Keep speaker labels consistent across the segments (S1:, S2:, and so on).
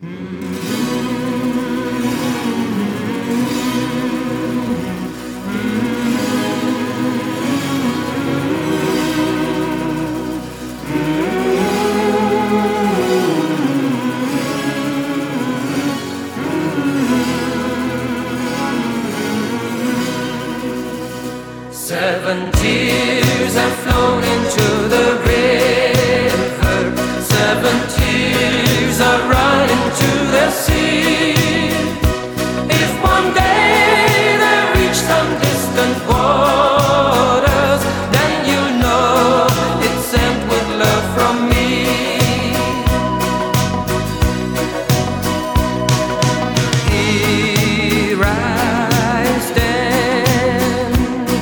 S1: 7 tears have flown into the river. 7 tears are running to the sea. If one day they reach some distant waters, then you'll know it's sent with love from me. Here I stand,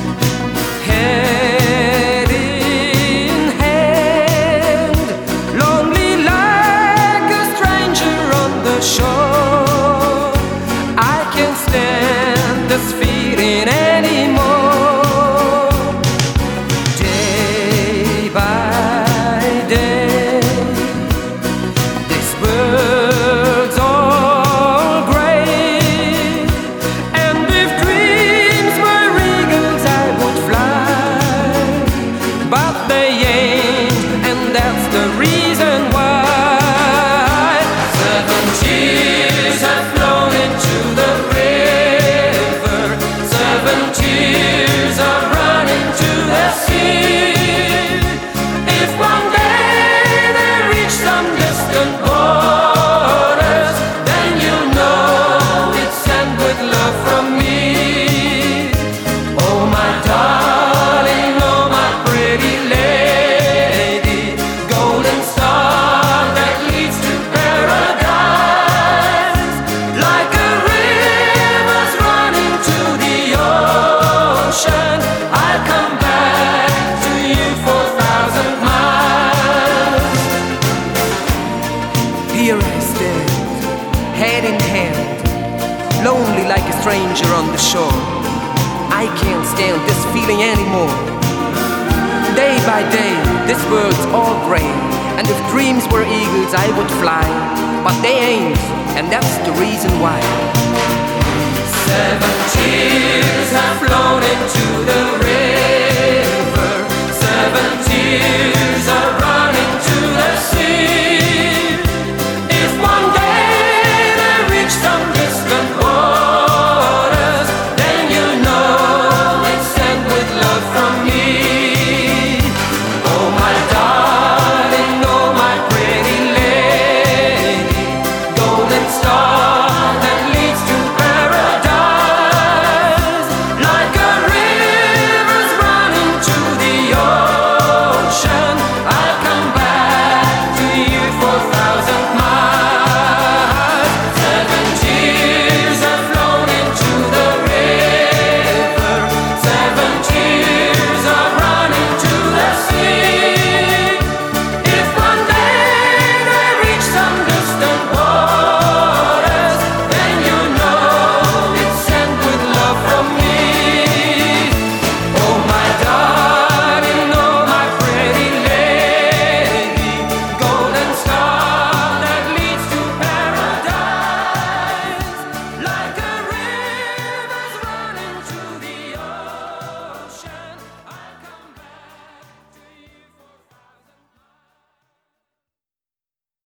S1: head in hand, lonely like a stranger on the shore. I can't stand this feeling anymore. Day by day, this world's all gray, and if dreams were eagles I would fly, but they ain't, and that's the reason why. 7 tears have flown into the river. 7 tears are running to the sea. If one day they reach some distant waters, then you'll know it's sent with love from me. Oh my darling, oh my pretty lady, golden star that leads to paradise. Like a river's running to the ocean, I'll come back to you for 1,000 miles. Here I stand, head in hand, lonely like a stranger on the shore. I can't stand this feeling anymore. Day by day, this world's all gray, and if dreams were eagles I would fly, but they ain't, and that's the reason why. 7 tears have flown into the river. 7 tears are